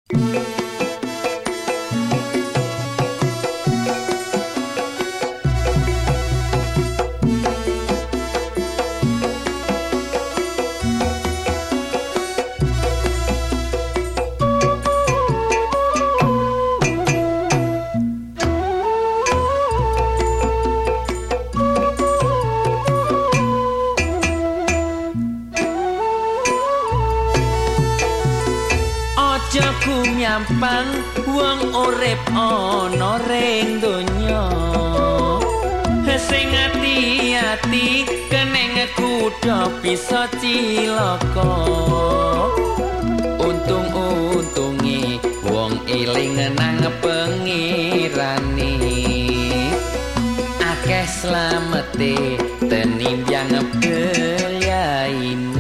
Aja kumyampang wong urip ana ring donya sing ati-ati keneng kuda bisa cilaka untung-untunge wong eling nang pengirane akeh slamete tenimbang belyaine.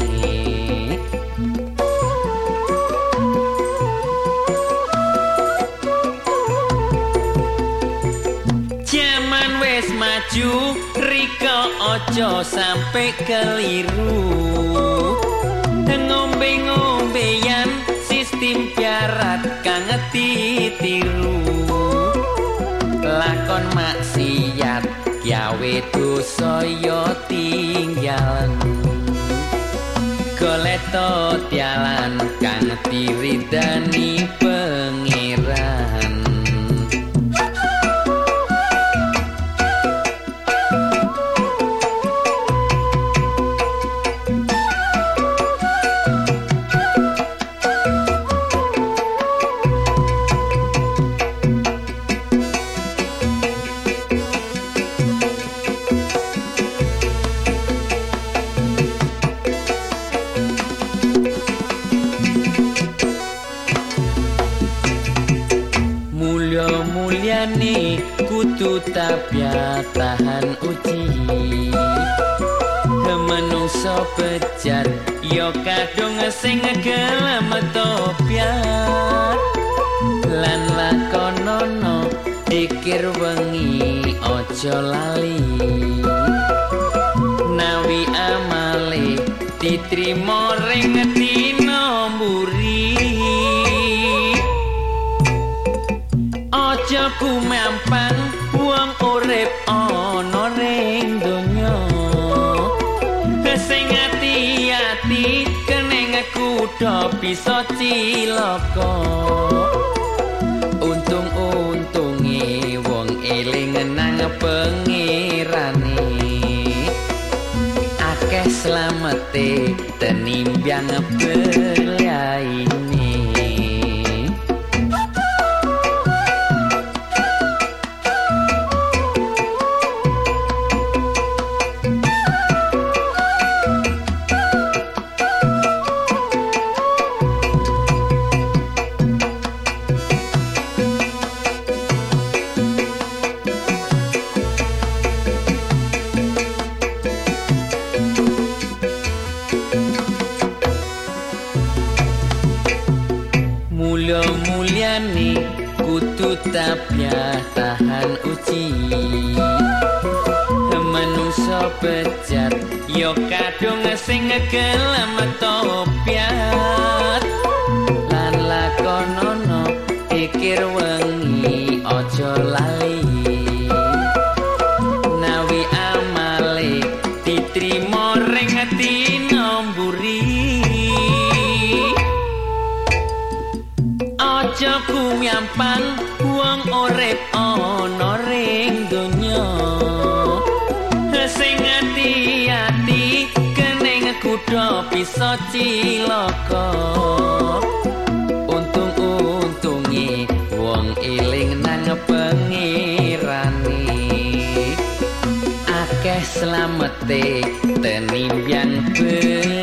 Maju rika aja sampe keliru ngombe-ngombeyan sistem piarat kang ditiru lakon maksiat gawe dosa ya tinggalan golek totialan kang diridani pangeran. Mulyane kudu tapya tahan uji menungso bejat ya kadung sing gelem topiat lan lakonono dikir wengi aja lali nawi amale ditrimo ring dina mburi aja kumampang wong urip ana ring donya sing ati-ati keneng kuda bisa cilaka untung-untunge wong eling nang pengirane akeh slamete tenimbang belyaine. Mulyane kudu tapya tahan uji manungsa bejat ya kadung sing gelem topiat lan lakonono pikir wengi aja lali nawi amale ditrimo ring dina mburi aja kumyampang wong urip ana ring donya sing ati-ati keneng kuda bisa cilaka untung-untunge wong eling nang pengirane akeh slamete tenimbang